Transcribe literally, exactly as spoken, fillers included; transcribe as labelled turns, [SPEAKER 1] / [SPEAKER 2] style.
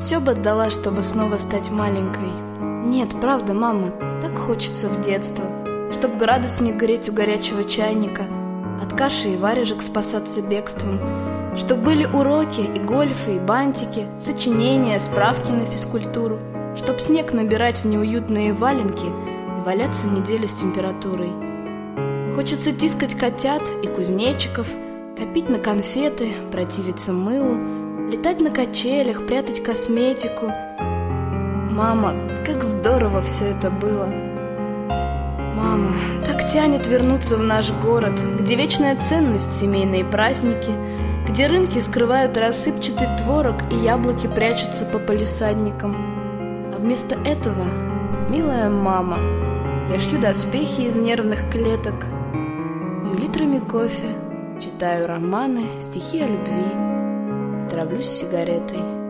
[SPEAKER 1] Все бы отдала, чтобы снова стать маленькой. Нет, правда, мама, так хочется в детство. Чтоб градусник греть у горячего чайника, от каши и варежек спасаться бегством. Чтоб были уроки и гольфы, и бантики, сочинения, справки на физкультуру. Чтоб снег набирать в неуютные валенки и валяться неделю с температурой. Хочется тискать котят и кузнечиков, копить на конфеты, противиться мылу, летать на качелях, прятать косметику. Мама, как здорово все это было. Мама, так тянет вернуться в наш город, где вечная ценность — семейные праздники, где рынки скрывают рассыпчатый творог и яблоки прячутся по палисадникам. А вместо этого, милая мама, я шью доспехи из нервных клеток, пью литрами кофе, читаю романы, стихи о любви, травлюсь сигаретой.